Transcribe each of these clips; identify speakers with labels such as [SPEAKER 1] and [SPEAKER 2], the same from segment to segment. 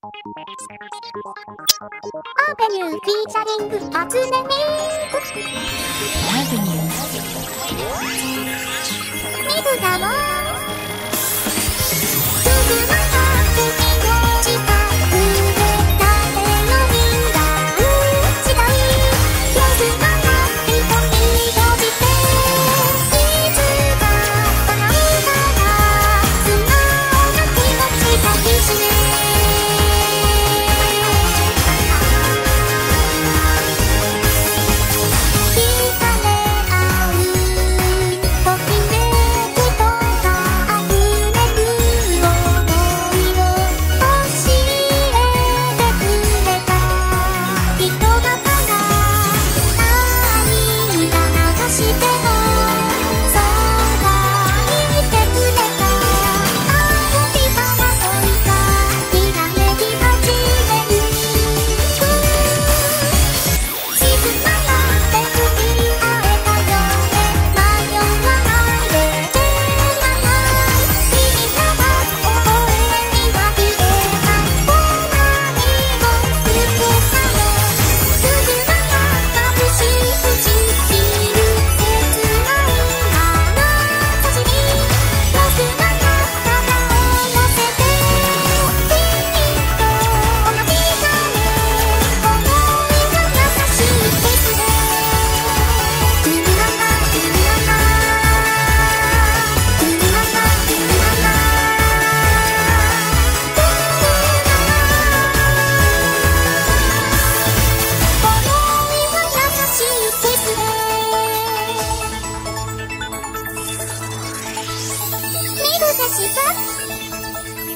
[SPEAKER 1] アーベニューフィーチャリング初音ミク。ミクだもん。すぐまた君の近くで誰よりが違い。夜空が瞳閉じていつか叶うから素直な気持ち抱きしめ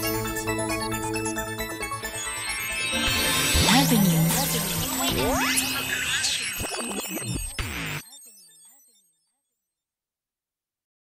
[SPEAKER 2] Avenue.